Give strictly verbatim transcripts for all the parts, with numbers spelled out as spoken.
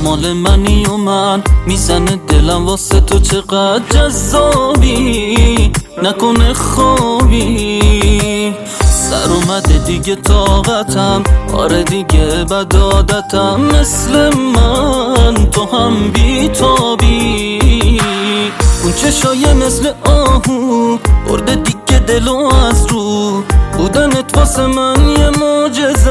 مال منی و من میزنه دلم واسه تو چقدر جذابی، نکنه خوابی. سر اومده دیگه طاقتم، آره دیگه بد عادتم، مثل من تو هم بیتابی. اون چشای مثل آهو برده دیگه دلو از رو، بودنت واسه من یه معجزه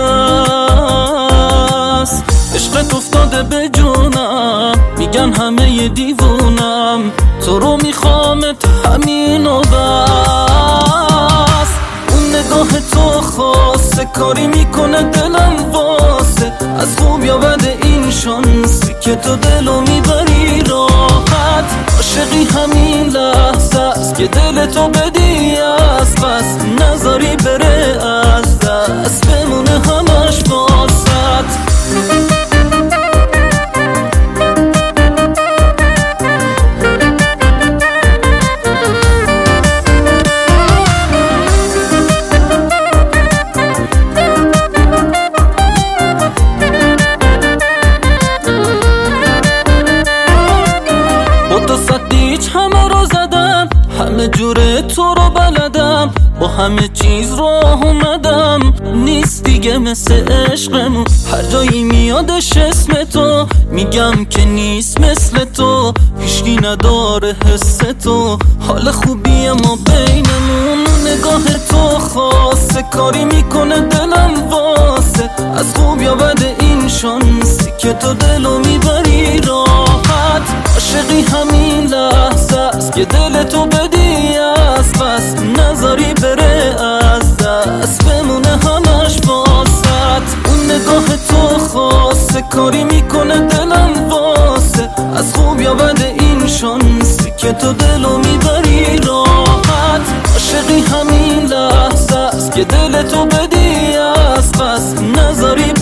است. عشقت افتاده به جونم، میگن همه ی دیوونم، تو رو میخوامت همین و بس. اون نگاه تو خاصه کاری میکنه دلم واسه، از خوب یا بد این شانسی که تو دلو میبری راحت. عاشقی همین لحظه است که دل تو بدی از پس، نذاری بره از دست، بمونه همش واسط. همه رو زدم، همه جوره تو رو بلدم، با همه چیز راه اومدم، نیست دیگه مثل عشقمون. هر جایی میادش اسم تو، میگم که نیست مثل تو، هیچکی نداره حس تو، حال خوبی ما بینمون. نگاه تو خاصه کاری میکنه دلم واسه، از خوب یا بد این شانسی که تو دلو میبری راحت. عاشقی همین لحظه است که دل تو بدی از پس، نذاری بره از دست، بمونه همش واسط. اون نگاه تو خاصه کاری میکنه دلم واسه، از خوب یا بد این شانسی که تو دلو میبری راحت. عاشقی همین لحظه است که دل تو بدی از پس، نذاری